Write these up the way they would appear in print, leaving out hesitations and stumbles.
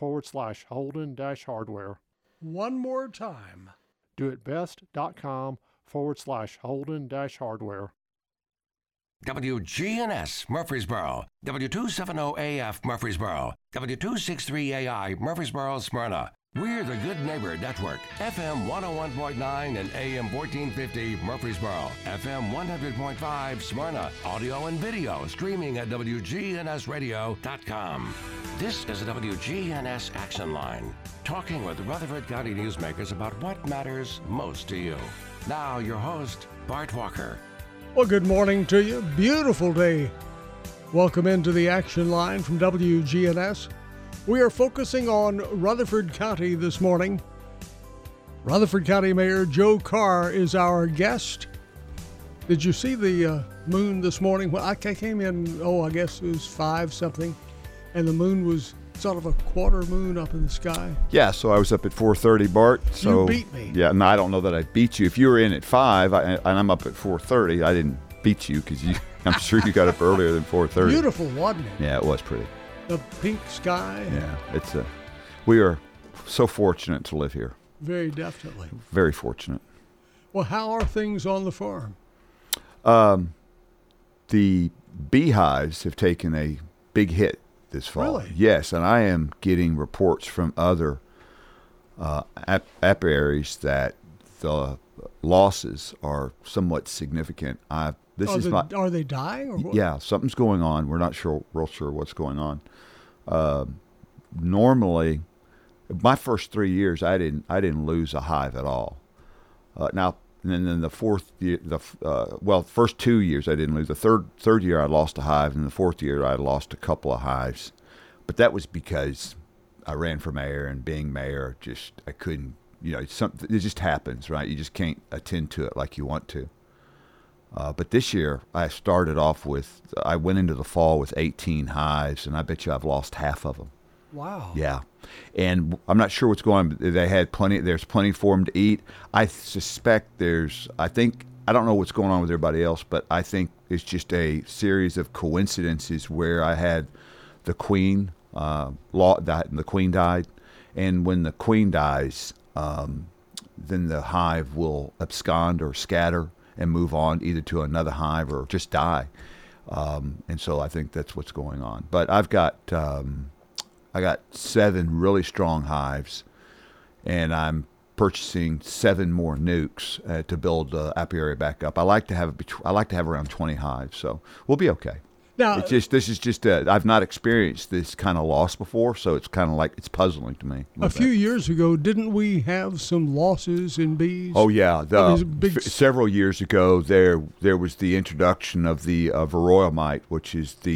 doitbest.com/Holden-hardware. One more time. doitbest.com/Holden-hardware. WGNS Murfreesboro, W270AF Murfreesboro, W263AI Murfreesboro, Smyrna. We're the Good Neighbor Network, FM 101.9 and AM 1450 Murfreesboro, FM 100.5 Smyrna, audio and video streaming at WGNSradio.com. This is the WGNS Action Line, talking with Rutherford County newsmakers about what matters most to you. Now your host, Bart Walker. Well, good morning to you. Beautiful day. Welcome into the Action Line from WGNS. We are focusing on Rutherford County this morning. Rutherford County Mayor Joe Carr is our guest. Did you see the moon this morning? Well, I came in, I guess it was 5 something, and the moon was sort of a quarter moon up in the sky. Yeah, so I was up at 4:30, Bart. So you beat me. Yeah, no, I don't know that I beat you. If you were in at 5 and I'm up at 4:30, I didn't beat you because I'm sure you got up earlier than 4:30. Beautiful, wasn't it? Yeah, it was pretty. The pink sky. Yeah, we are so fortunate to live here. Very definitely. Very fortunate. Well, how are things on the farm? The beehives have taken a big hit this fall. Really? Yes, and I am getting reports from other apiaries that the losses are somewhat significant. Are they dying or what? Yeah, something's going on. We're not real sure what's going on. Normally, my first 3 years, I didn't lose a hive at all. Now, and then the fourth year, first 2 years I didn't lose. The third year I lost a hive, and the fourth year I lost a couple of hives. But that was because I ran for mayor, and being mayor, I couldn't. It just happens, right? You just can't attend to it like you want to. But this year I went into the fall with 18 hives, and I bet you I've lost half of them. Wow. Yeah. And I'm not sure what's going on. There's plenty for them to eat. I suspect I don't know what's going on with everybody else, but I think it's just a series of coincidences where I had the queen, the queen died. And when the queen dies, then the hive will abscond or scatter and move on either to another hive or just die. And so I think that's what's going on. But I got 7 really strong hives, and I'm purchasing 7 more nukes to build the apiary back up. I like to have around 20 hives, so we'll be okay. Now, I've not experienced this kind of loss before, so it's kind of like it's puzzling to me. A few years ago, didn't we have some losses in bees? Oh yeah, several years ago there was the introduction of the varroa mite, which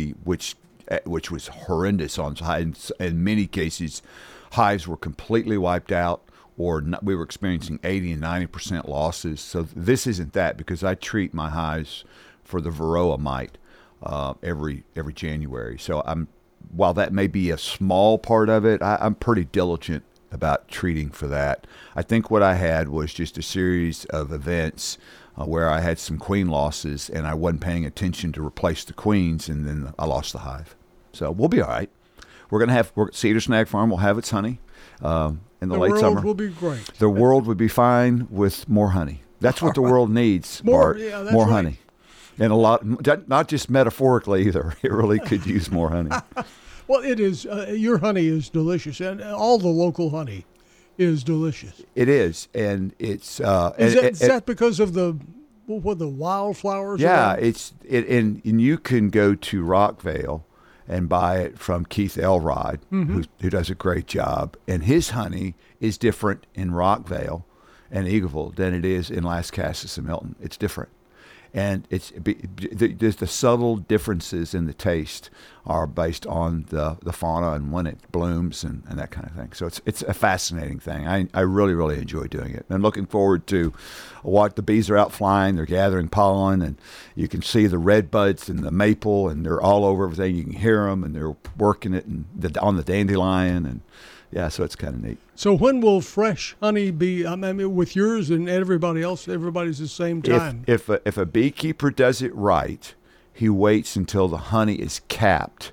was horrendous on hives. In many cases, hives were completely wiped out, or we were experiencing 80 and 90% losses. So this isn't that, because I treat my hives for the varroa mite every January. So while that may be a small part of it, I'm pretty diligent about treating for that. I think what I had was just a series of events where I had some queen losses, and I wasn't paying attention to replace the queens, and then I lost the hive. So we'll be all right. We're Cedar Snag Farm will have its honey in the late summer. The world will be great. The world would be fine with more honey. That's what the world needs, Bart. More honey. And a lot, not just metaphorically either. It really could use more honey. Well, it is. Your honey is delicious, and all the local honey is delicious. It is, and it's. Is that because of the wildflowers? Yeah, and you can go to Rockvale and buy it from Keith Elrod, who does a great job, and his honey is different in Rockvale and Eagleville than it is in Las Casas and Milton. It's different. And there's the subtle differences in the taste are based on the fauna and when it blooms and that kind of thing. So it's a fascinating thing. I really, really enjoy doing it. I'm looking forward to what the bees are out flying. They're gathering pollen, and you can see the red buds and the maple, and they're all over everything. You can hear them, and they're working it on the dandelion, and yeah, so it's kind of neat. So when will fresh honey be? I mean, with yours and everybody else, everybody's the same time. If a beekeeper does it right, he waits until the honey is capped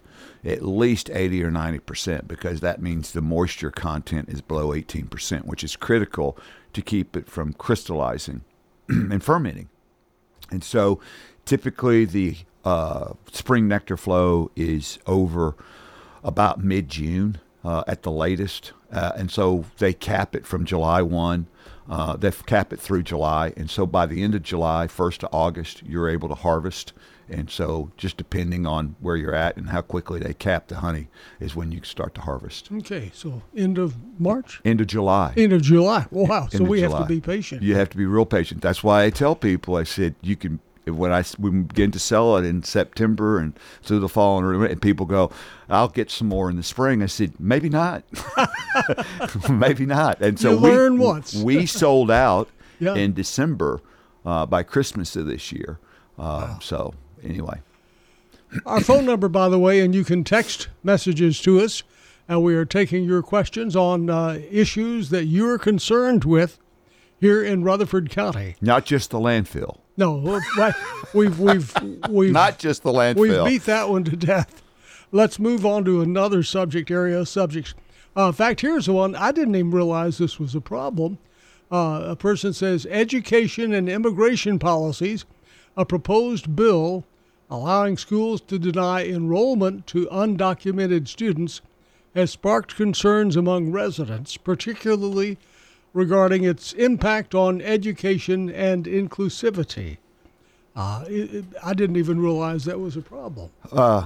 at least 80 or 90%, because that means the moisture content is below 18%, which is critical to keep it from crystallizing and fermenting. And so typically the spring nectar flow is over about mid-June at the latest. And so they cap it from July 1. They cap it through July. And so by the end of July, 1st of August, you're able to harvest. And so just depending on where you're at and how quickly they cap the honey is when you start to harvest. Okay, so end of March? End of July. End of July. Wow, so we have July. to be patient. You have to be real patient. That's why I tell people, I said, you can, when we begin to sell it in September and through the fall, and people go, I'll get some more in the spring. I said, maybe not. Maybe not. And so you learn once. We sold out Yeah. in December by Christmas of this year. Wow. So anyway. Our phone number, by the way, and you can text messages to us, and we are taking your questions on issues that you're concerned with here in Rutherford County. Not just the landfill. No, right. we've Not just the landfill. We've beat that one to death. Let's move on to another subject area. Subjects. In fact, here's the one. I didn't even realize this was a problem. A person says education and immigration policies, a proposed bill allowing schools to deny enrollment to undocumented students, has sparked concerns among residents, particularly regarding its impact on education and inclusivity. I didn't even realize that was a problem. I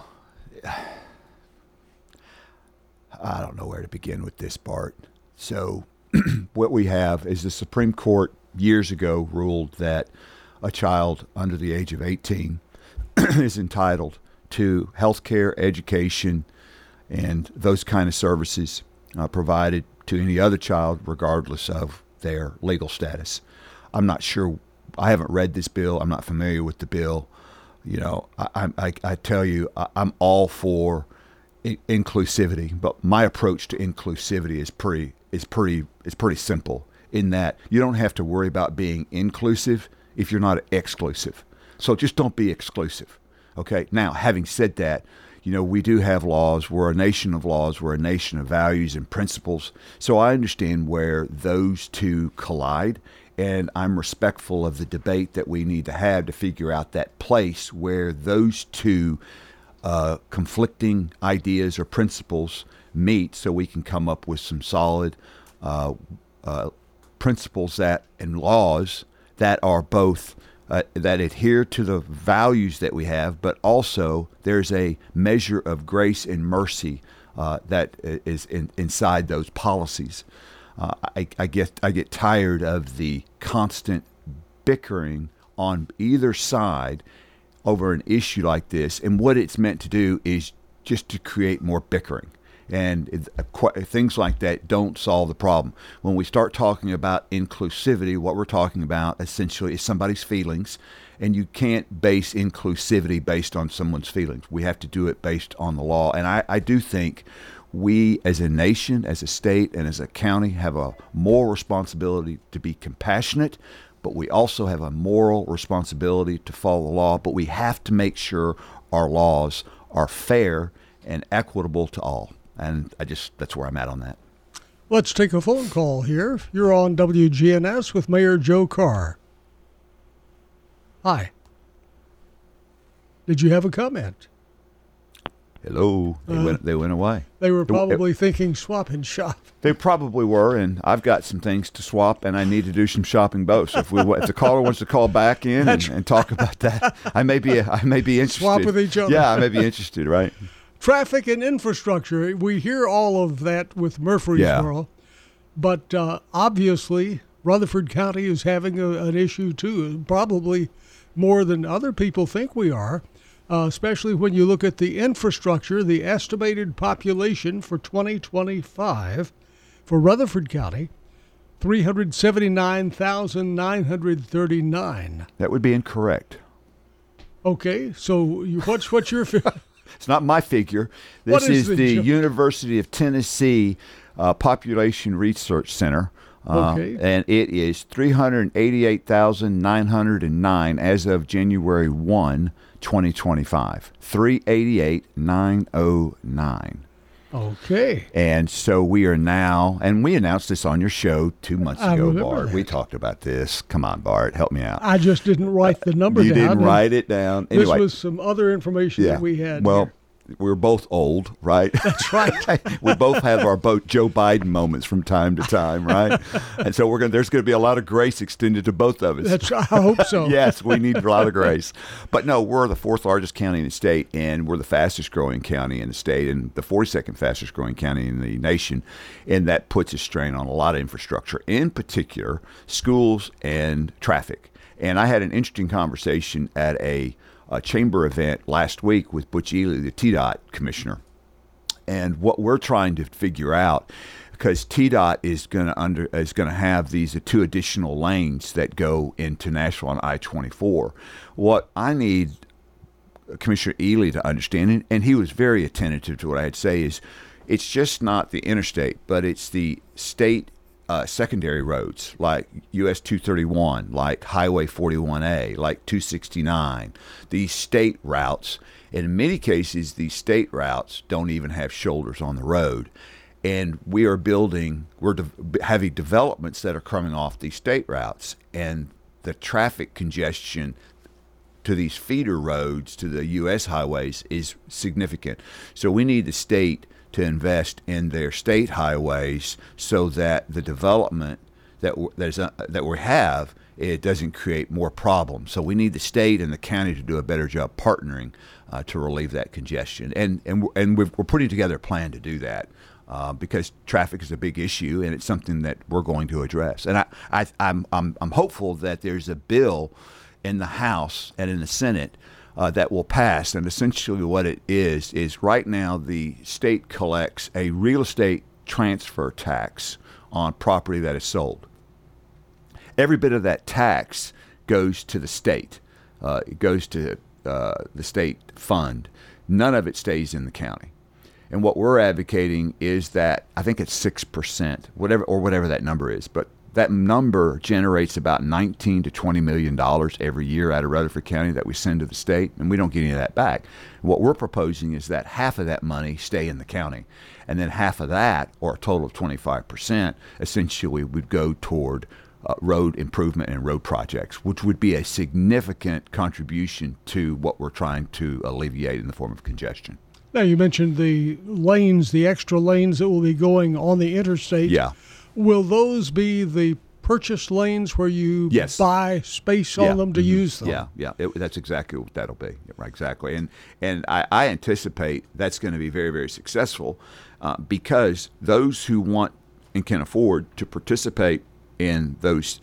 don't know where to begin with this, Bart. So what we have is the Supreme Court years ago ruled that a child under the age of 18 is entitled to health care, education, and those kind of services provided to any other child, regardless of their legal status. I'm not sure. I haven't read this bill. I'm not familiar with the bill. You know, I tell you, I'm all for inclusivity, but my approach to inclusivity is pretty simple. In that you don't have to worry about being inclusive if you're not exclusive. So just don't be exclusive. Okay. Now, having said that, you know, we do have laws. We're a nation of laws. We're a nation of values and principles. So I understand where those two collide, and I'm respectful of the debate that we need to have to figure out that place where those two conflicting ideas or principles meet, so we can come up with some solid principles and laws that are both that adhere to the values that we have, but also there's a measure of grace and mercy that is inside those policies. I get tired of the constant bickering on either side over an issue like this, and what it's meant to do is just to create more bickering. And things like that don't solve the problem. When we start talking about inclusivity, what we're talking about essentially is somebody's feelings, and you can't base inclusivity based on someone's feelings. We have to do it based on the law. And I do think we as a nation, as a state, and as a county have a moral responsibility to be compassionate, but we also have a moral responsibility to follow the law. But we have to make sure our laws are fair and equitable to all. And that's where I'm at on that. Let's take a phone call here. You're on WGNS with Mayor Joe Carr. Hi. Did you have a comment? Hello. They went away. They were probably thinking swap and shop. They probably were, and I've got some things to swap, and I need to do some shopping both. So if the caller wants to call back in and talk about that, I may be interested. Swap with each other. Yeah, I may be interested, right? Traffic and infrastructure, we hear all of that with Murfreesboro, but obviously Rutherford County is having an issue too, probably more than other people think we are, especially when you look at the infrastructure. The estimated population for 2025 for Rutherford County, 379,939. That would be incorrect. Okay, so what's your It's not my figure. This is the University of Tennessee Population Research Center. Okay. And it is 388,909 as of January 1, 2025. 388-909. Okay. And so we are now, and we announced this on your show 2 months ago, Bart. That. We talked about this. Come on, Bart, help me out. I just didn't write the number down. You didn't write it down. Anyway, this was some other information that we had. Well, here. we're both old, right? That's right. We both have our Joe Biden moments from time to time, right? And so there's going to be a lot of grace extended to both of us. I hope so. Yes, we need a lot of grace. But no, we're the fourth largest county in the state, and we're the fastest growing county in the state, and the 42nd fastest growing county in the nation. And that puts a strain on a lot of infrastructure, in particular schools and traffic. And I had an interesting conversation at a chamber event last week with Butch Ely, the TDOT commissioner. And what we're trying to figure out, because TDOT is going to have these two additional lanes that go into Nashville on I-24. What I need Commissioner Ely to understand, and he was very attentive to what I had to say, is it's just not the interstate, but it's the state secondary roads like US 231, like Highway 41A, like 269, these state routes. In many cases, these state routes don't even have shoulders on the road. And we're having developments that are coming off these state routes. And the traffic congestion to these feeder roads to the U.S. highways is significant. So we need the state to invest in their state highways so that the development that we have, it doesn't create more problems. So we need the state and the county to do a better job partnering to relieve that congestion. And we're putting together a plan to do that because traffic is a big issue and it's something that we're going to address. And I'm hopeful that there's a bill in the House and in the Senate that will pass. And essentially what it is right now the state collects a real estate transfer tax on property that is sold. Every bit of that tax goes to the state. It goes to the state fund. None of it stays in the county. And what we're advocating is that, I think it's 6%, whatever that number is, but that number generates about $19 to $20 million every year out of Rutherford County that we send to the state, and we don't get any of that back. What we're proposing is that half of that money stay in the county, and then half of that, or a total of 25%, essentially would go toward road improvement and road projects, which would be a significant contribution to what we're trying to alleviate in the form of congestion. Now, you mentioned the lanes, the extra lanes that will be going on the interstate. Yeah. Will those be the purchased lanes where you buy space on them to use them? Yeah. That's exactly what that'll be. Right, exactly. And I anticipate that's going to be very, very successful because those who want and can afford to participate in those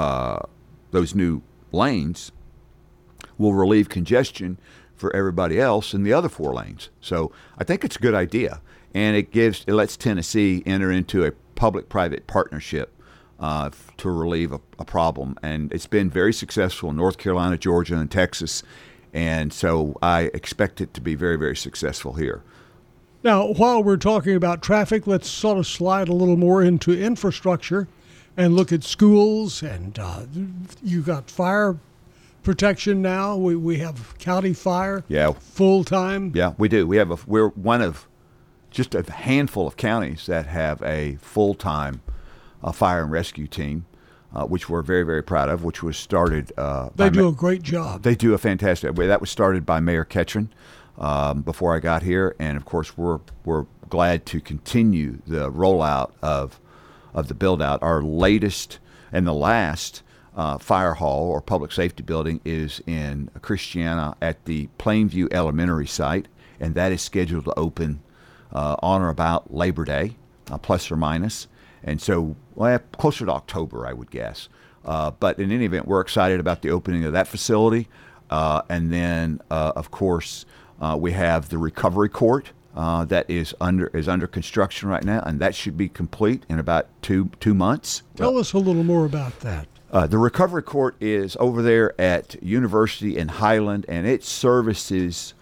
new lanes will relieve congestion for everybody else in the other 4 lanes. So I think it's a good idea, and it lets Tennessee enter into a public-private partnership to relieve a problem, and it's been very successful in North Carolina, Georgia, and Texas, and so I expect it to be very, very successful here. Now, while we're talking about traffic, let's sort of slide a little more into infrastructure and look at schools, and you got fire protection now. We have county fire full time. Yeah, we do. We're one of just a handful of counties that have a full-time fire and rescue team, which we're very, very proud of, which was started They do a great job. They do a fantastic way. That was started by Mayor Ketchum before I got here, and of course we're glad to continue the rollout of the build-out. Our latest and the last fire hall or public safety building is in Christiana at the Plainview Elementary site, and that is scheduled to open on or about Labor Day, plus or minus. And so closer to October, I would guess. But in any event, we're excited about the opening of that facility. And then, of course, we have the recovery court that is under construction right now, and that should be complete in about two months. Tell us a little more about that. The recovery court is over there at University in Highland, and it services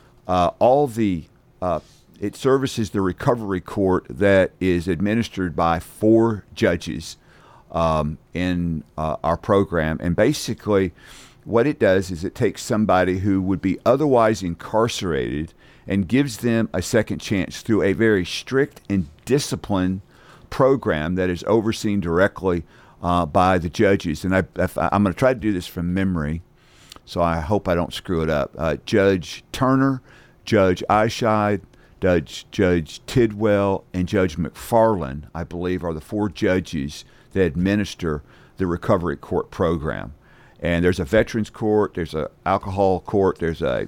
it services the recovery court that is administered by 4 judges in our program. And basically, what it does is it takes somebody who would be otherwise incarcerated and gives them a second chance through a very strict and disciplined program that is overseen directly by the judges. And I'm going to try to do this from memory, so I hope I don't screw it up. Judge Turner, Judge Eischeid, Judge Tidwell, and Judge McFarland, I believe, are the 4 judges that administer the recovery court program. And there's a veterans court, there's an alcohol court, there's a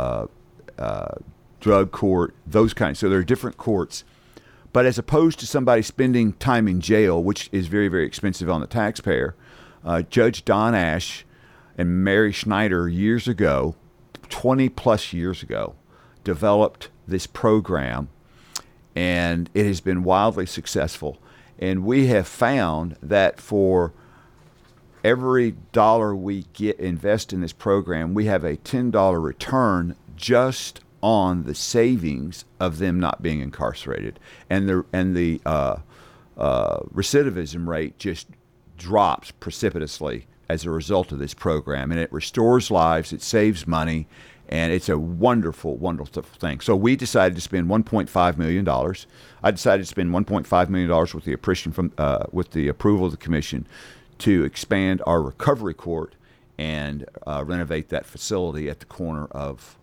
drug court, those kinds. So there are different courts. But as opposed to somebody spending time in jail, which is very, very expensive on the taxpayer, Judge Don Ash and Mary Schneider years ago, 20 plus years ago, developed this program, and it has been wildly successful. And we have found that for every dollar we invest in this program, we have a $10 return just on the savings of them not being incarcerated, and the recidivism rate just drops precipitously as a result of this program. And it restores lives, it saves money, and it's a wonderful, wonderful thing. So we decided to spend $1.5 million. I decided to spend $1.5 million with the approval of the commission to expand our recovery court and renovate that facility at the corner of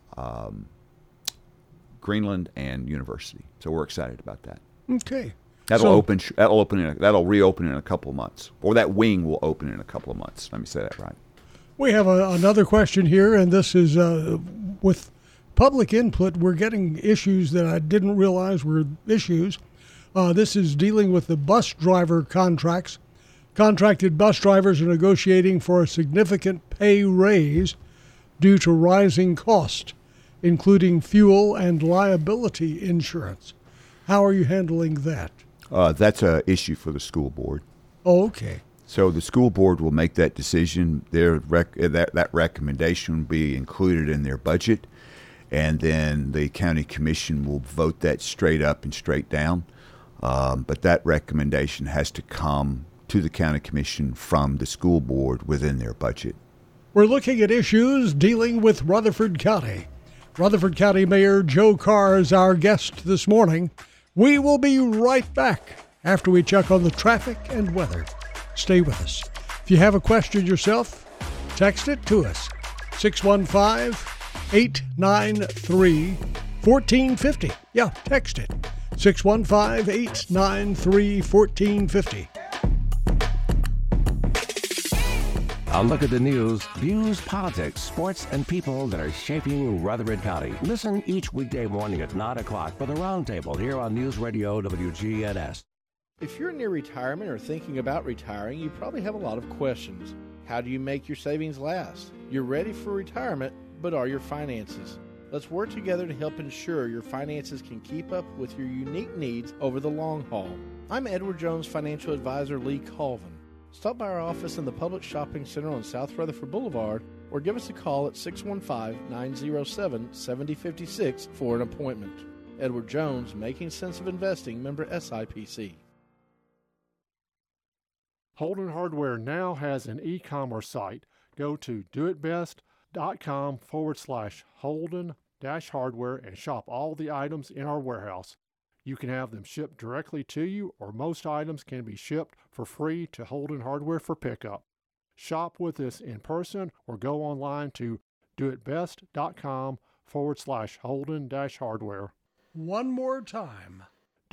Greenland and University. So we're excited about that. Okay. That'll reopen in a couple of months, or that wing will open in a couple of months. Let me say that right. We have another question here, and this is with public input. We're getting issues that I didn't realize were issues. This is dealing with the bus driver contracts. Contracted bus drivers are negotiating for a significant pay raise due to rising costs, including fuel and liability insurance. How are you handling that? That's an issue for the school board. Oh, okay. So the school board will make that decision. That recommendation will be included in their budget, and then the county commission will vote that straight up and straight down. But that recommendation has to come to the county commission from the school board within their budget. We're looking at issues dealing with Rutherford County. Rutherford County Mayor Joe Carr is our guest this morning. We will be right back after we check on the traffic and weather. Stay with us. If you have a question yourself, text it to us. 615-893-1450. Yeah, text it. 615-893-1450. A look at the news, views, politics, sports, and people that are shaping Rutherford County. Listen each weekday morning at 9 o'clock for the Roundtable here on News Radio WGNS. If you're near retirement or thinking about retiring, you probably have a lot of questions. How do you make your savings last? You're ready for retirement, but are your finances? Let's work together to help ensure your finances can keep up with your unique needs over the long haul. I'm Edward Jones Financial Advisor Lee Colvin. Stop by our office in the Public Shopping Center on South Rutherford Boulevard or give us a call at 615-907-7056 for an appointment. Edward Jones, Making Sense of Investing, member SIPC. Holden Hardware now has an e-commerce site. Go to doitbest.com/Holden-hardware and shop all the items in our warehouse. You can have them shipped directly to you, or most items can be shipped for free to Holden Hardware for pickup. Shop with us in person or go online to doitbest.com/Holden-hardware. One more time.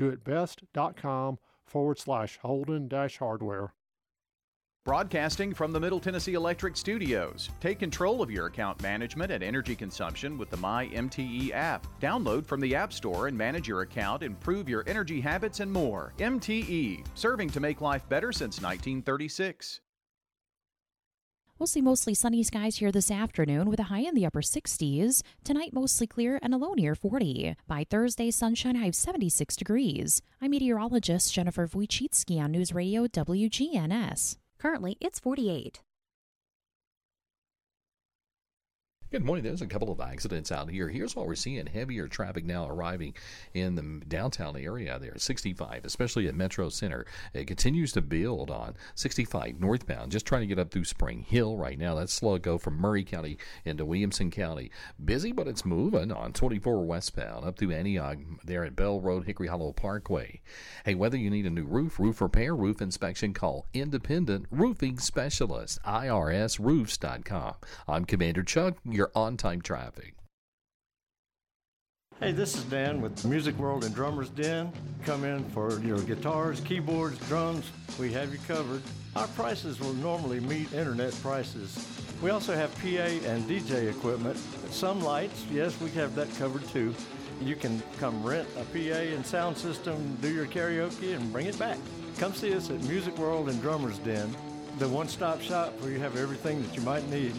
doitbest.com/Holden-hardware. Broadcasting from the Middle Tennessee Electric Studios. Take control of your account management and energy consumption with the MyMTE app. Download from the App Store and manage your account, improve your energy habits, and more. MTE, serving to make life better since 1936. We'll see mostly sunny skies here this afternoon with a high in the upper 60s. Tonight, mostly clear and a low near 40. By Thursday, sunshine high of 76 degrees. I'm meteorologist Jennifer Wojcicki on News Radio WGNS. Currently, it's 48. Good morning. There's a couple of accidents out here. Here's what we're seeing. Heavier traffic now arriving in the downtown area there. 65, especially at Metro Center. It continues to build on 65 northbound. Just trying to get up through Spring Hill right now. That's slow go from Murray County into Williamson County. Busy, but it's moving on 24 westbound up through Antioch there at Bell Road, Hickory Hollow Parkway. Hey, whether you need a new roof repair, roof inspection, call Independent Roofing Specialist, IRSroofs.com. I'm Commander Chuck, your on-time traffic. Hey, this is Dan with Music World and Drummers Den. Come in for your guitars, keyboards, drums. We have you covered. Our prices will normally meet internet prices. We also have PA and DJ equipment. Some lights, yes, we have that covered too. You can come rent a PA and sound system, do your karaoke, and bring it back. Come see us at Music World and Drummers Den, the one-stop shop where you have everything that you might need.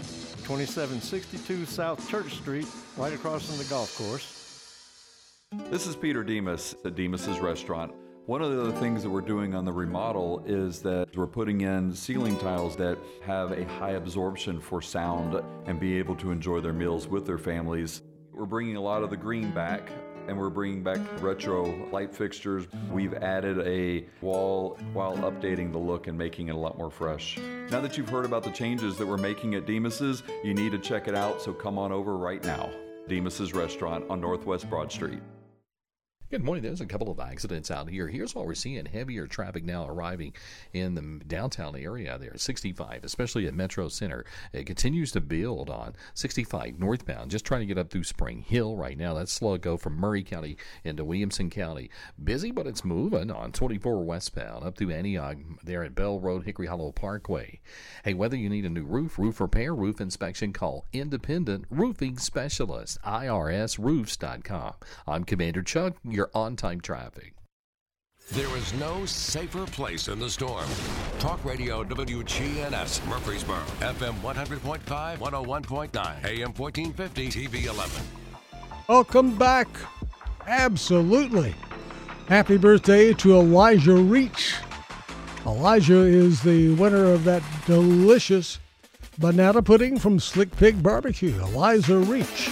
2762 South Church Street, right across from the golf course. This is Peter Demas at Demas's Restaurant. One of the other things that we're doing on the remodel is that we're putting in ceiling tiles that have a high absorption for sound and be able to enjoy their meals with their families. We're bringing a lot of the green back, and we're bringing back retro light fixtures. We've added a wall while updating the look and making it a lot more fresh. Now that you've heard about the changes that we're making at Demas's, you need to check it out, so come on over right now. Demas's Restaurant on Northwest Broad Street. Good morning. There's a couple of accidents out here. Here's what we're seeing. Heavier traffic now arriving in the downtown area there. 65, especially at Metro Center. It continues to build on 65 northbound. Just trying to get up through Spring Hill right now. That's slow go from Murray County into Williamson County. Busy, but it's moving on 24 westbound up through Antioch there at Bell Road, Hickory Hollow Parkway. Hey, whether you need a new roof repair, roof inspection, call Independent Roofing Specialist, IRSroofs.com. I'm Commander Chuck, your on-time traffic. There is no safer place in the storm. Talk Radio WGNS Murfreesboro, FM 100.5, 101.9, AM 1450, TV 11. Welcome back. Absolutely. Happy birthday to Elijah Reach. Elijah is the winner of that delicious banana pudding from Slick Pig Barbecue. Elijah Reach.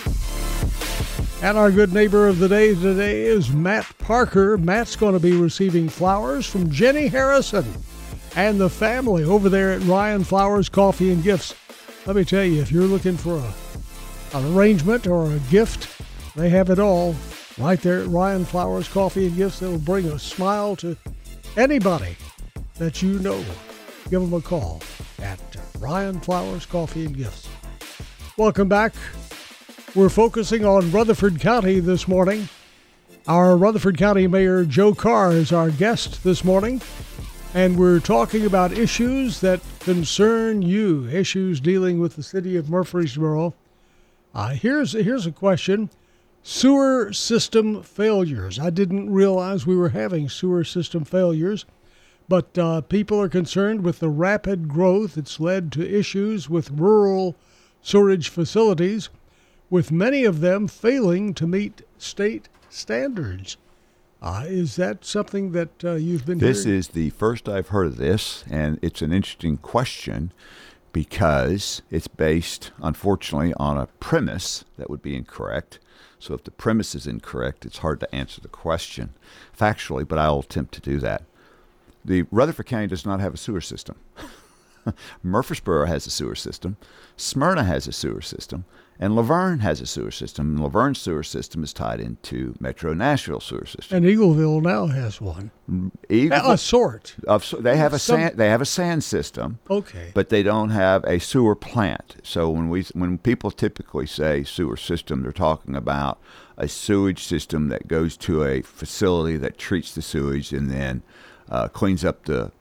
And our good neighbor of the day today is Matt Parker. Matt's going to be receiving flowers from Jenny Harrison and the family over there at Ryan Flowers Coffee and Gifts. Let me tell you, if you're looking for an arrangement or a gift, they have it all right there at Ryan Flowers Coffee and Gifts. That will bring a smile to anybody that you know. Give them a call at Ryan Flowers Coffee and Gifts. Welcome back. We're focusing on Rutherford County this morning. Our Rutherford County Mayor Joe Carr is our guest this morning, and we're talking about issues that concern you, issues dealing with the city of Murfreesboro. Here's a question. Sewer system failures. I didn't realize we were having sewer system failures, but people are concerned with the rapid growth that's led to issues with rural sewerage facilities, with many of them failing to meet state standards. Is that something that you've been hearing? This is the first I've heard of this, and it's an interesting question because it's based, unfortunately, on a premise that would be incorrect. So if the premise is incorrect, it's hard to answer the question factually, but I'll attempt to do that. The Rutherford County does not have a sewer system. Murfreesboro has a sewer system, Smyrna has a sewer system, and Laverne has a sewer system. And Laverne's sewer system is tied into Metro Nashville sewer system. And Eagleville now has one. A sort. They have a sand system. Okay. But they don't have a sewer plant. So when people typically say sewer system, they're talking about a sewage system that goes to a facility that treats the sewage and then cleans up the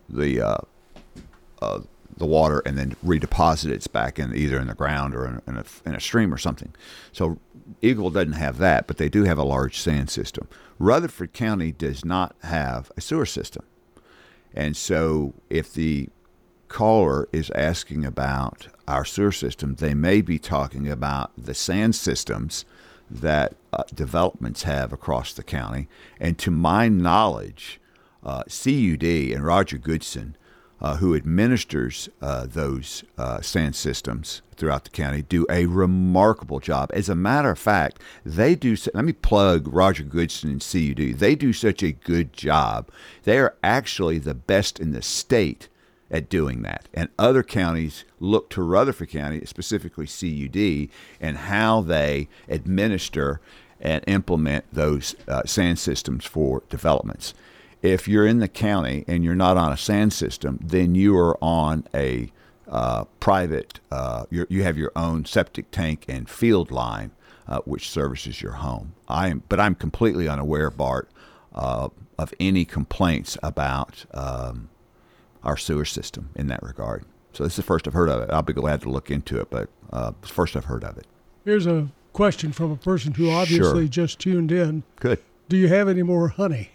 water and then redeposit it back in either in the ground or in a stream or something. So Eagle doesn't have that, but they do have a large sand system. Rutherford County does not have a sewer system. And so if the caller is asking about our sewer system, they may be talking about the sand systems that developments have across the county. And to my knowledge, CUD and Roger Goodson who administers those sand systems throughout the county, do a remarkable job. As a matter of fact, they do. Let me plug Roger Goodson and CUD. They do such a good job. They are actually the best in the state at doing that. And other counties look to Rutherford County, specifically CUD, and how they administer and implement those sand systems for developments. If you're in the county and you're not on a sand system, then you are on a private, you have your own septic tank and field line, which services your home. But I'm completely unaware, Bart, of any complaints about our sewer system in that regard. So this is the first I've heard of it. I'll be glad to look into it, but first I've heard of it. Here's a question from a person who obviously just tuned in. Good. Do you have any more honey?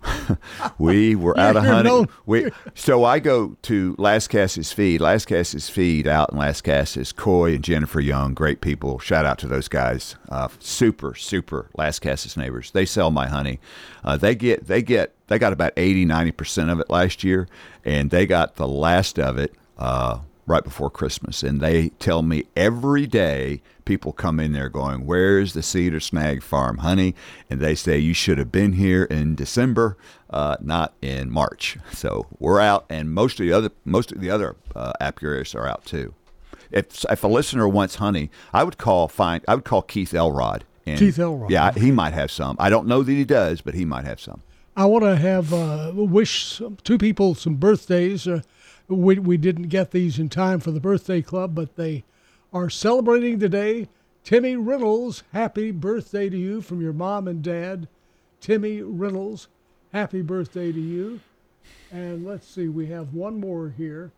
We were out of honey. So I go to Lascassas Feed. Lascassas Feed out in Lascassas. Coy and Jennifer Young, great people. Shout out to those guys. Super Lascassas neighbors. They sell my honey. They got about 80-90% of it last year, and they got the last of it right before Christmas. And they tell me every day people come in there going, "Where's the Cedar Snag Farm honey?" And they say, "You should have been here in December, not in March." So we're out, and most of the other apiaries are out too. If a listener wants honey, I would call Keith Elrod. Keith Elrod. Yeah, he might have some. I don't know that he does, but he might have some. I want to wish two people some birthdays. We didn't get these in time for the birthday club, but they are celebrating today. Timmy Reynolds, happy birthday to you from your mom and dad. Timmy Reynolds, happy birthday to you. And let's see, we have one more here.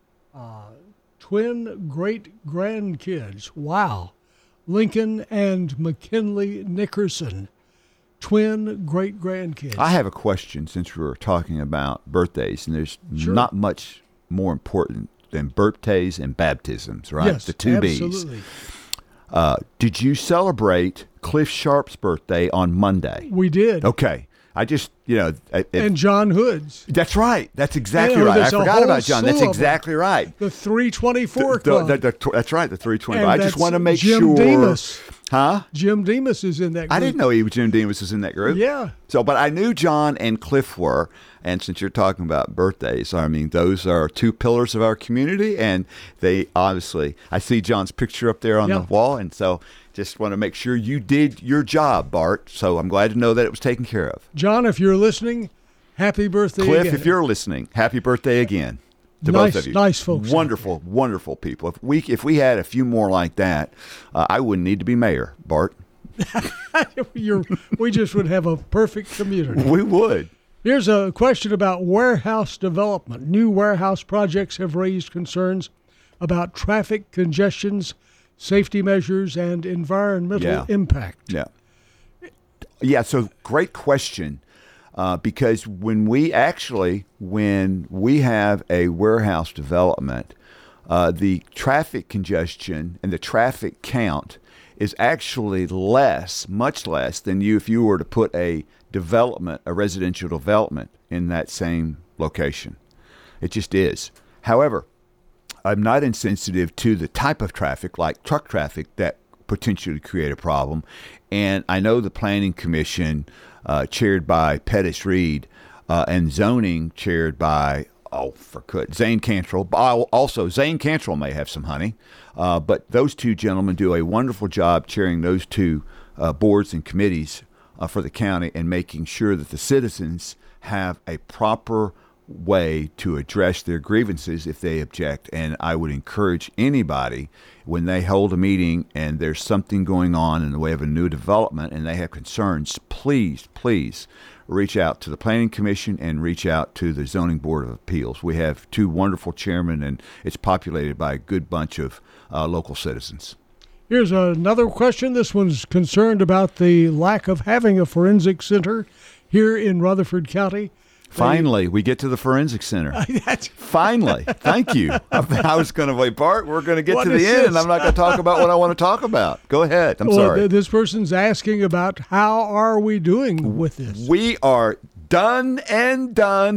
Twin great-grandkids. Wow. Lincoln and McKinley Nickerson. Twin great-grandkids. I have a question since we were talking about birthdays, and there's not much more important than birthdays and baptisms, right? Yes, the two absolutely. B's. Did you celebrate Cliff Sharp's birthday on Monday? We did. Okay. I just, and John Hood's. That's right. That's exactly right. I forgot about John. That's exactly right. The 324 Club. That's right, the 324. I just want to make Jim sure. Demas. Huh? Jim Demas is in that group. I didn't know Jim Demas was in that group. Yeah. So, but I knew John and Cliff were. And since you're talking about birthdays, I mean, those are two pillars of our community. And they obviously, I see John's picture up there on the wall. And so just want to make sure you did your job, Bart. So I'm glad to know that it was taken care of. John, if you're listening, happy birthday Cliff, again. if you're listening, happy birthday again. To both of you. Nice folks. Wonderful, wonderful people. If we had a few more like that, I wouldn't need to be mayor, Bart. We just would have a perfect community. We would. Here's a question about warehouse development. New warehouse projects have raised concerns about traffic congestions, safety measures, and environmental impact. Yeah, so great question. Because when we have a warehouse development, the traffic congestion and the traffic count is actually much less than if you were to put a residential development in that same location. It just is. However, I'm not insensitive to the type of traffic, like truck traffic, that potentially create a problem. And I know the Planning Commission, chaired by Pettis Reed, and zoning chaired by, Zane Cantrell. Also, Zane Cantrell may have some honey. But those two gentlemen do a wonderful job chairing those two boards and committees for the county and making sure that the citizens have a proper way to address their grievances if they object. And I would encourage anybody, when they hold a meeting and there's something going on in the way of a new development and they have concerns, please reach out to the Planning Commission and reach out to the Zoning Board of Appeals. We have two wonderful chairmen, and it's populated by a good bunch of local citizens. Here's another question. This one's concerned about the lack of having a forensic center here in Rutherford County. Finally, we get to the forensic center. Finally. Thank you. I was going to wait, Bart. We're going to get to the end, and I'm not going to talk about what I want to talk about. Go ahead. I'm sorry. This person's asking about how are we doing with this? We are done and done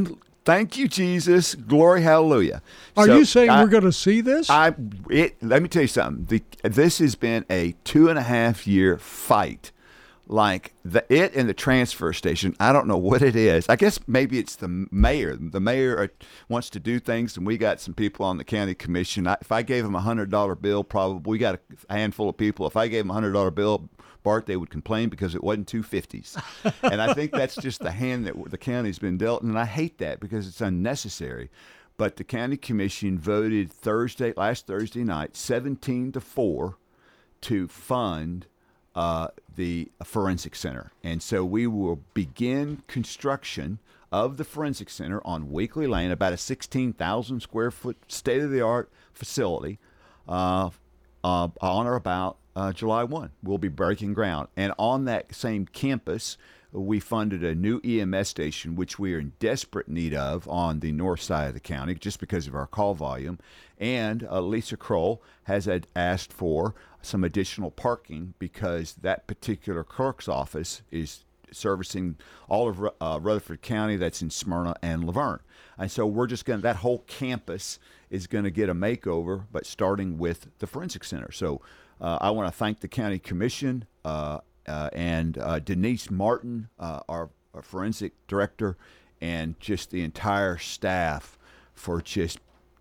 Thank you, Jesus. Glory, hallelujah. Are you saying we're going to see this? Let me tell you something. This has been a 2.5-year fight. Like it and the transfer station, I don't know what it is. I guess maybe it's the mayor. The mayor wants to do things, and we got some people on the county commission. If I gave them $100 bill, probably we got a handful of people. If I gave them $100 bill, Bart, they would complain because it wasn't 250s. And I think that's just the hand that the county's been dealt, and I hate that because it's unnecessary. But the county commission voted last Thursday night, 17-4, to fund the forensic center. And so we will begin construction of the forensic center on Weekly Lane, about a 16,000 square foot state-of-the-art facility on or about July 1. We'll be breaking ground. And on that same campus, we funded a new EMS station, which we are in desperate need of on the north side of the county, just because of our call volume. And Lisa Kroll has asked for some additional parking because that particular clerk's office is servicing all of Rutherford County. That's in Smyrna and Laverne. And so we're just going to, that whole campus is going to get a makeover, but starting with the Forensic Center. So I want to thank the County Commission and Denise Martin, our forensic director, and just the entire staff for just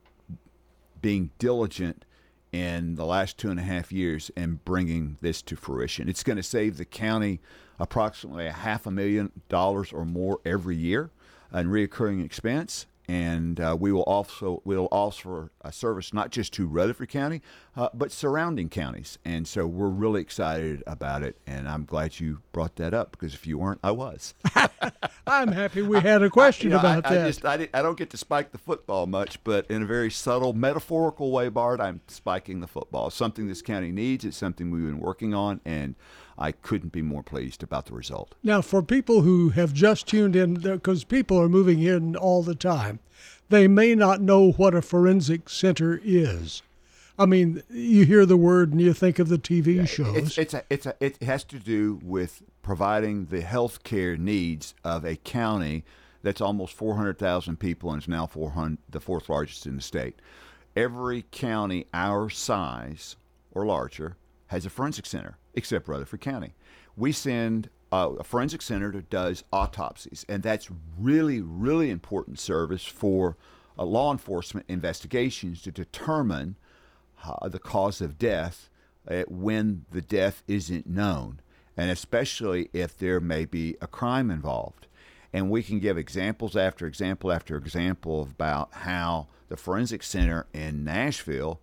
being diligent in the last 2.5 years and bringing this to fruition. It's going to save the county approximately $500,000 or more every year in reoccurring expense. And we'll offer a service not just to Rutherford County, but surrounding counties. And so we're really excited about it. And I'm glad you brought that up because if you weren't, I was. I'm happy we had a question about that. I don't get to spike the football much, but in a very subtle, metaphorical way, Bart, I'm spiking the football. It's something this county needs. It's something we've been working on, and I couldn't be more pleased about the result. Now, for people who have just tuned in, because people are moving in all the time, they may not know what a forensic center is. I mean, you hear the word and you think of the TV shows. It has to do with providing the health care needs of a county that's almost 400,000 people and is now the fourth largest in the state. Every county our size or larger has a forensic center, except Rutherford County. We send a forensic center that does autopsies, and that's really, really important service for law enforcement investigations to determine the cause of death when the death isn't known, and especially if there may be a crime involved. And we can give examples after example after example about how the forensic center in Nashville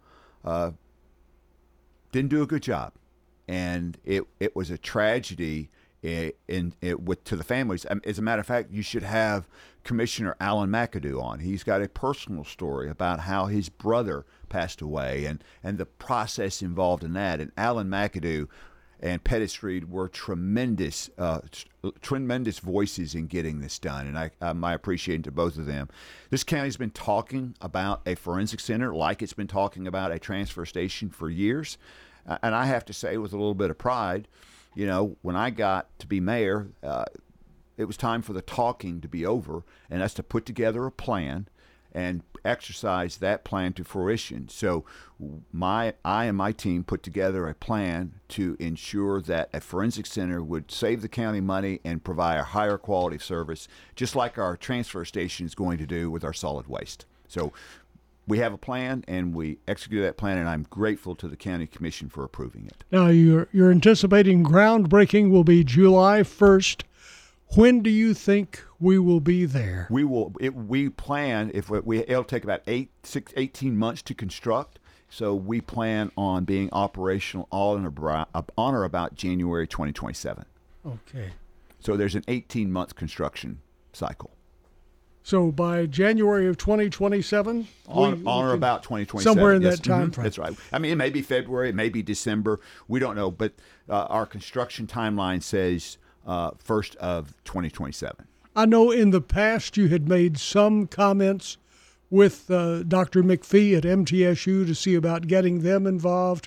didn't do a good job. And it was a tragedy to the families. As a matter of fact, you should have Commissioner Alan McAdoo on. He's got a personal story about how his brother passed away and the process involved in that. And Alan McAdoo and Pettit Street were tremendous voices in getting this done, and my appreciation to both of them. This county's been talking about a forensic center like it's been talking about a transfer station for years, and I have to say with a little bit of pride, you know, when I got to be mayor, it was time for the talking to be over and us to put together a plan and exercise that plan to fruition. So I and my team put together a plan to ensure that a forensic center would save the county money and provide a higher quality service, just like our transfer station is going to do with our solid waste. So we have a plan, and we execute that plan, and I'm grateful to the County Commission for approving it. Now, you're anticipating groundbreaking will be July 1st. When do you think we will be there? We plan, it'll take about 18 months to construct, so we plan on being operational on or about January 2027. Okay. So there's an 18-month construction cycle. So by January of 2027? On or about 2027. Somewhere in that time frame. That's right. I mean, it may be February, it may be December. We don't know. But our construction timeline says 1st of 2027. I know in the past you had made some comments with Dr. McPhee at MTSU to see about getting them involved.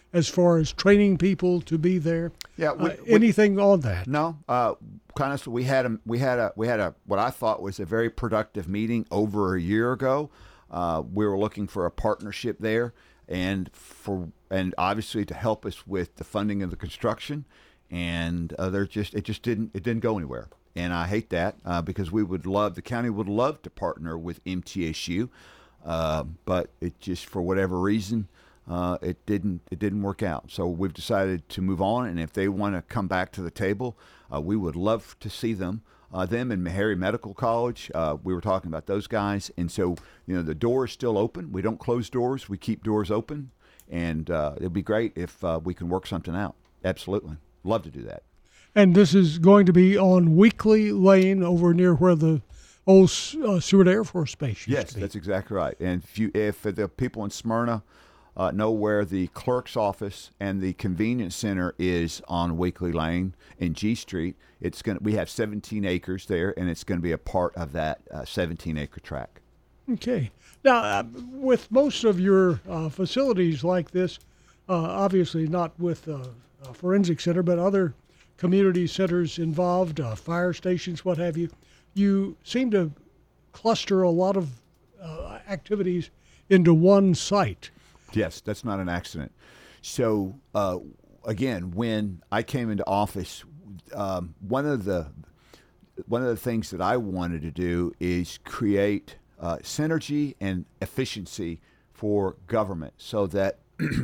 as far as training people to be there? Yeah. Anything on that? No. Kind of. So we had a what I thought was a very productive meeting over a year ago. We were looking for a partnership there, and obviously to help us with the funding of the construction, and it didn't go anywhere. And I hate that because the county would love to partner with MTSU, but it just, for whatever reason, it didn't work out. So we've decided to move on, and if they want to come back to the table, we would love to see them. Them and Meharry Medical College, we were talking about those guys, and so the door is still open. We don't close doors; we keep doors open, and it'd be great if we can work something out. Absolutely, love to do that. And this is going to be on Weekly Lane over near where the old Seward Air Force Base used to be. Yes, that's exactly right. And if the people in Smyrna know where the clerk's office and the convenience center is on Weekly Lane in G Street, we have 17 acres there, and it's going to be a part of that 17-acre tract. Okay. Now, with most of your facilities like this, obviously not with a forensic center, but other community centers involved, fire stations, what have you, you seem to cluster a lot of activities into one site. Yes, that's not an accident. So, again, when I came into office, one of the things that I wanted to do is create synergy and efficiency for government, so that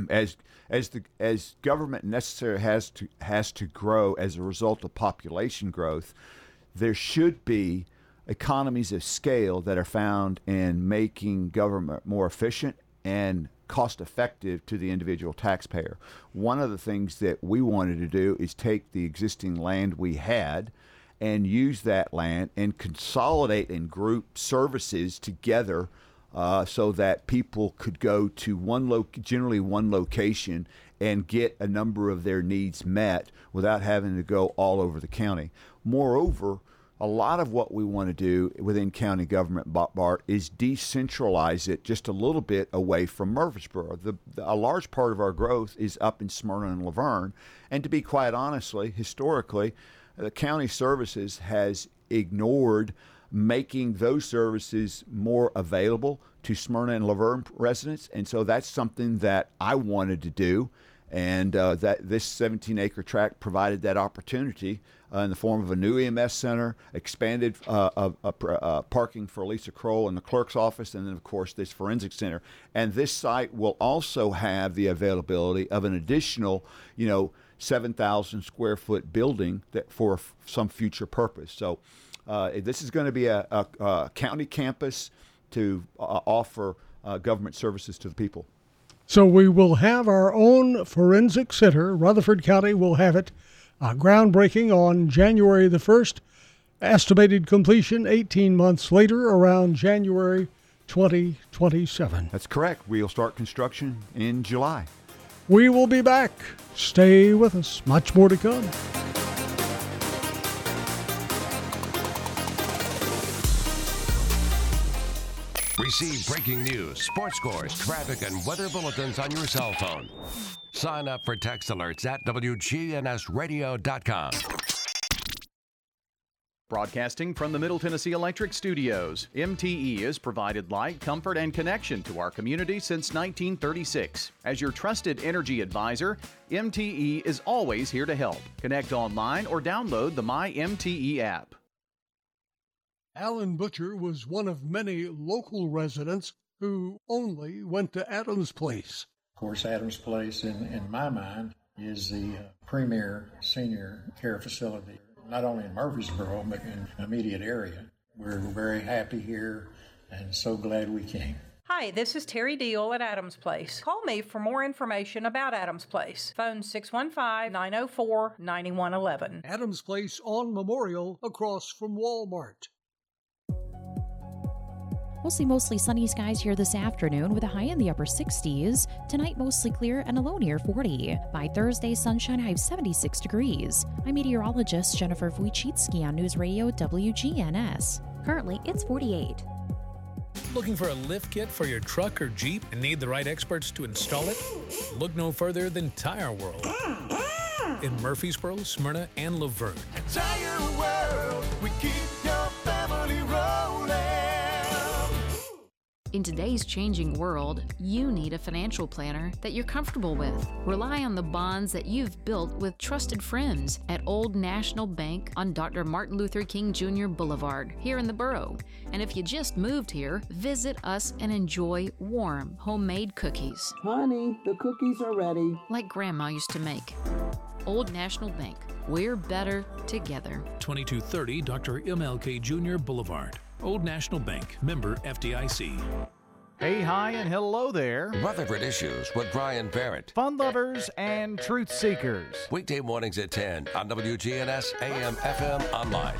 as government necessarily has to grow as a result of population growth, there should be economies of scale that are found in making government more efficient and cost effective to the individual taxpayer. One of the things that we wanted to do is take the existing land we had and use that land and consolidate and group services together so that people could go to generally one location and get a number of their needs met without having to go all over the county. Moreover, a lot of what we want to do within county government, Bart, is decentralize it just a little bit away from Murfreesboro. A large part of our growth is up in Smyrna and Laverne, and to be quite honestly, historically, the county services has ignored making those services more available to Smyrna and Laverne residents, and so that's something that I wanted to do, and that this 17-acre tract provided that opportunity in the form of a new EMS center, expanded parking for Lisa Kroll in the clerk's office, and then, of course, this forensic center. And this site will also have the availability of an additional, 7,000 square foot building that for some future purpose. So this is going to be a county campus to offer government services to the people. So we will have our own forensic center. Rutherford County will have it. Groundbreaking on January the 1st. Estimated completion 18 months later, around January 2027. That's correct. We'll start construction in July. We will be back. Stay with us. Much more to come. Receive breaking news, sports scores, traffic, and weather bulletins on your cell phone. Sign up for text alerts at WGNSradio.com. Broadcasting from the Middle Tennessee Electric Studios, MTE has provided light, comfort, and connection to our community since 1936. As your trusted energy advisor, MTE is always here to help. Connect online or download the MyMTE app. Alan Butcher was one of many local residents who only went to Adams Place. Of course, Adams Place, in my mind, is the premier senior care facility, not only in Murfreesboro, but in the immediate area. We're very happy here and so glad we came. Hi, this is Terry Deal at Adams Place. Call me for more information about Adams Place. Phone 615-904-9111. Adams Place on Memorial, across from Walmart. We'll see mostly sunny skies here this afternoon with a high in the upper 60s. Tonight, mostly clear and a low near 40. By Thursday, sunshine, high of 76 degrees. I'm meteorologist Jennifer Wojcicki on News Radio WGNS. Currently, it's 48. Looking for a lift kit for your truck or Jeep and need the right experts to install it? Look no further than Tire World in Murfreesboro, Smyrna, and Laverne. Tire World, we keep your family rolling. In today's changing world, you need a financial planner that you're comfortable with. Rely on the bonds that you've built with trusted friends at Old National Bank on Dr. Martin Luther King Jr. Boulevard here in the borough. And if you just moved here, visit us and enjoy warm, homemade cookies. Honey, the cookies are ready. Like Grandma used to make. Old National Bank. We're better together. 2230 Dr. MLK Jr. Boulevard. Old National Bank, member FDIC. Hey, hi, and hello there. Rutherford Issues with Brian Barrett. Fun lovers and truth seekers. Weekday mornings at 10 on WGNS AM FM online.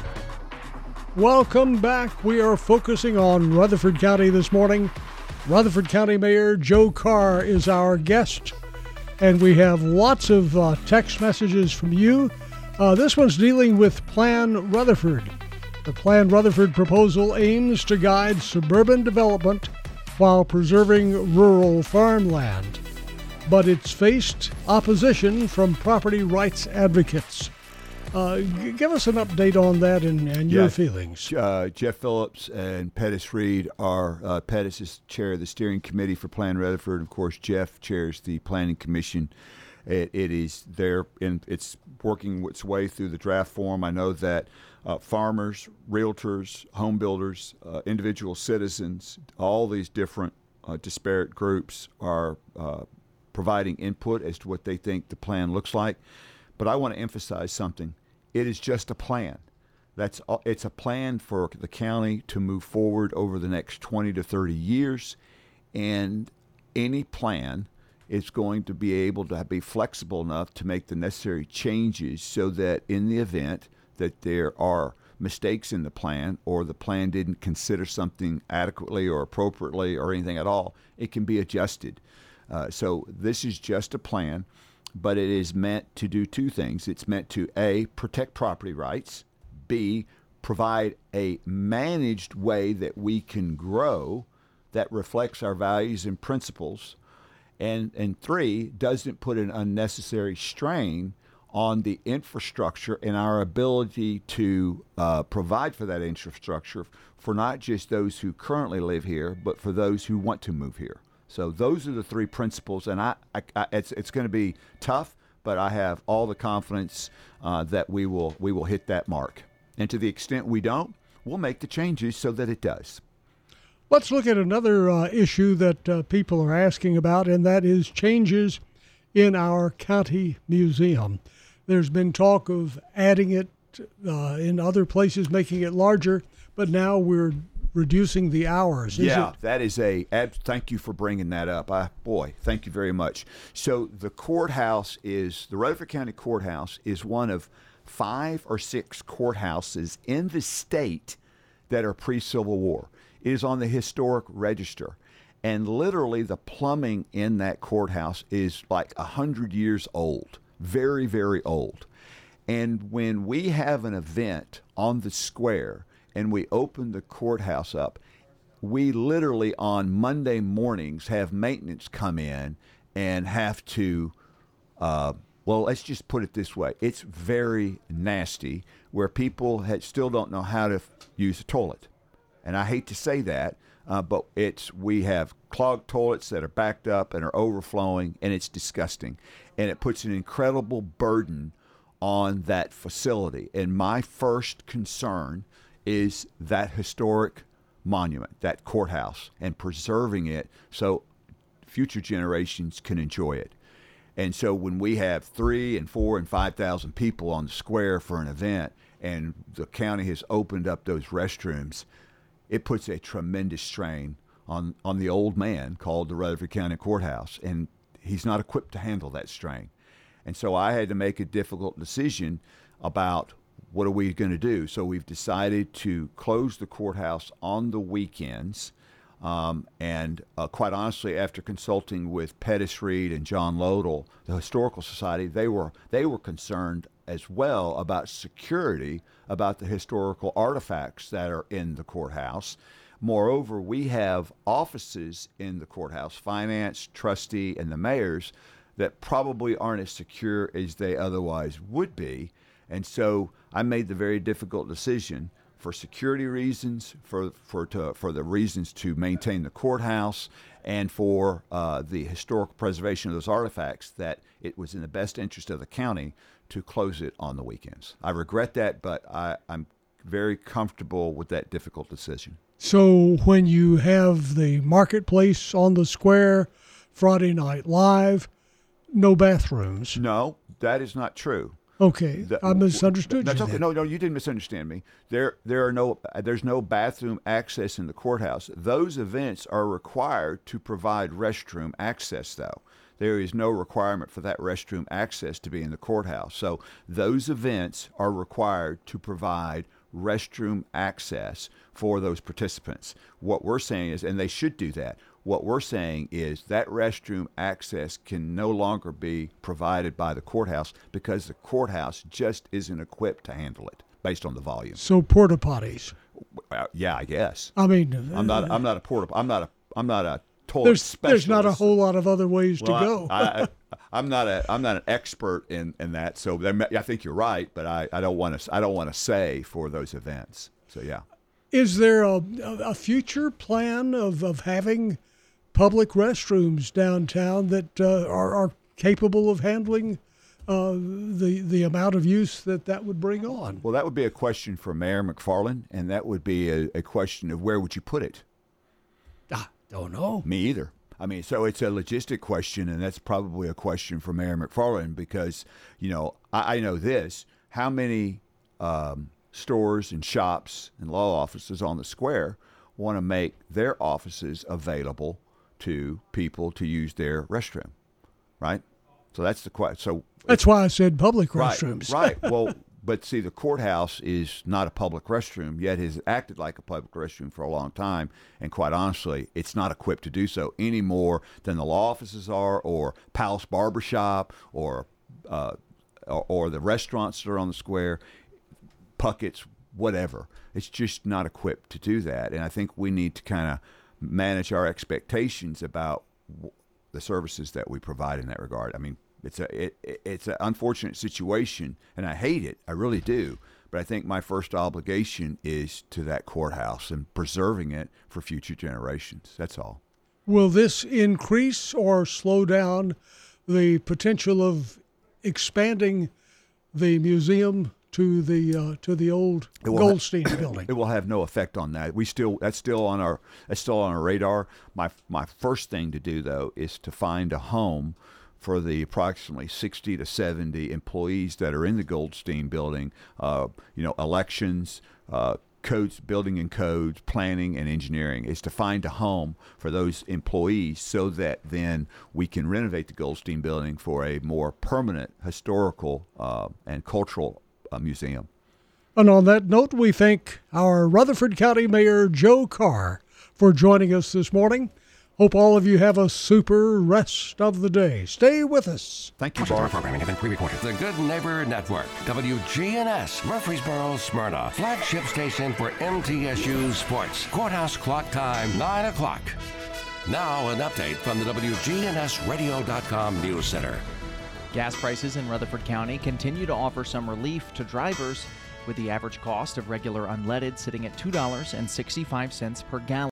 Welcome back. We are focusing on Rutherford County this morning. Rutherford County Mayor Joe Carr is our guest, and we have lots of text messages from you. This one's dealing with Plan Rutherford. The Plan Rutherford proposal aims to guide suburban development while preserving rural farmland, but it's faced opposition from property rights advocates. Give us an update on that and your feelings. Jeff Phillips and Pettis Reed are, Pettis is chair of the steering committee for Plan Rutherford. Of course, Jeff chairs the planning commission. It is there, and it's working its way through the draft form. I know that farmers, realtors, home builders, individual citizens, all these different disparate groups are providing input as to what they think the plan looks like. But I want to emphasize something. It is just a plan. It's a plan for the county to move forward over the next 20 to 30 years, and any plan is going to be able to be flexible enough to make the necessary changes so that in the event that there are mistakes in the plan or the plan didn't consider something adequately or appropriately or anything at all, it can be adjusted. So this is just a plan, but it is meant to do two things. It's meant to, A, protect property rights, B, provide a managed way that we can grow that reflects our values and principles, and three, doesn't put an unnecessary strain on the infrastructure and our ability to provide for that infrastructure for not just those who currently live here, but for those who want to move here. So those are the three principles, and it's going to be tough, but I have all the confidence that we will hit that mark. And to the extent we don't, we'll make the changes so that it does. Let's look at another issue that people are asking about, and that is changes in our county museum. There's been talk of adding it in other places, making it larger, but now we're reducing the hours. That is thank you for bringing that up. Thank you very much. So the Rutherford County Courthouse is one of 5 or 6 courthouses in the state that are pre-Civil War. It is on the historic register. And literally the plumbing in that courthouse is like 100 years old, very, very old. And when we have an event on the square and we open the courthouse up, we literally on Monday mornings have maintenance come in and have to, let's just put it this way. It's very nasty where people still don't know how to use a toilet. And I hate to say that, but we have clogged toilets that are backed up and are overflowing, and it's disgusting. And it puts an incredible burden on that facility. And my first concern is that historic monument, that courthouse, and preserving it so future generations can enjoy it. And so when we have 3,000 and 4,000 and 5,000 people on the square for an event, and the county has opened up those restrooms, it puts a tremendous strain on the old man called the Rutherford County Courthouse, and he's not equipped to handle that strain. And so I had to make a difficult decision about what are we going to do. So we've decided to close the courthouse on the weekends, and quite honestly, after consulting with Pettis Reed and John Lodell, the Historical Society, they were concerned as well about security, about the historical artifacts that are in the courthouse. Moreover, we have offices in the courthouse, finance, trustee, and the mayor's, that probably aren't as secure as they otherwise would be. And so I made the very difficult decision, for security reasons, for the reasons to maintain the courthouse, and for the historical preservation of those artifacts, that it was in the best interest of the county to close it on the weekends. I regret that, but I'm very comfortable with that difficult decision. So when you have the marketplace on the square, Friday Night Live, no bathrooms. No, that is not true. Okay, I misunderstood That's you. okay. No, you didn't misunderstand me. There's no bathroom access in the courthouse. Those events are required to provide restroom access, though. There is no requirement for that restroom access to be in the courthouse. So those events are required to provide restroom access for those participants. What we're saying is, and they should do that, what we're saying is that restroom access can no longer be provided by the courthouse because the courthouse just isn't equipped to handle it based on the volume. So porta potties. Yeah, I guess. I mean, I'm not a toilet specialist. There's not a whole lot of other ways to go. I'm not an expert in that, so I think you're right, but I don't want to say for those events. So yeah. Is there a future plan of having public restrooms downtown that are capable of handling the amount of use that would bring on? Well, that would be a question for Mayor McFarland, and that would be a question of where would you put it? Don't know. Me either. I mean, so it's a logistic question, and that's probably a question for Mayor McFarland because, I know this. How many stores and shops and law offices on the square want to make their offices available to people to use their restroom, right? So that's the question. So that's why I said public restrooms. Right. Well, but see, the courthouse is not a public restroom, yet has acted like a public restroom for a long time. And quite honestly, it's not equipped to do so any more than the law offices are, or Palace Barbershop, or the restaurants that are on the square, Puckett's, whatever. It's just not equipped to do that. And I think we need to kind of manage our expectations about the services that we provide in that regard. I mean, it's an unfortunate situation, and I hate it. I really do. But I think my first obligation is to that courthouse and preserving it for future generations. That's all. Will this increase or slow down the potential of expanding the museum to the old Goldstein building? It will have no effect on that. That's still on our radar. My first thing to do, though, is to find a home for the approximately 60 to 70 employees that are in the Goldstein building. Elections, codes, building and codes, planning and engineering, is to find a home for those employees so that then we can renovate the Goldstein building for a more permanent historical and cultural museum. And on that note, we thank our Rutherford County Mayor Joe Carr for joining us this morning. Hope all of you have a super rest of the day. Stay with us. Thank you, Bart. Programming has been pre-recorded. The Good Neighbor Network, WGNS, Murfreesboro, Smyrna, flagship station for MTSU Sports. Courthouse clock time, 9 o'clock. Now an update from the WGNSradio.com News Center. Gas prices in Rutherford County continue to offer some relief to drivers, with the average cost of regular unleaded sitting at $2.65 per gallon.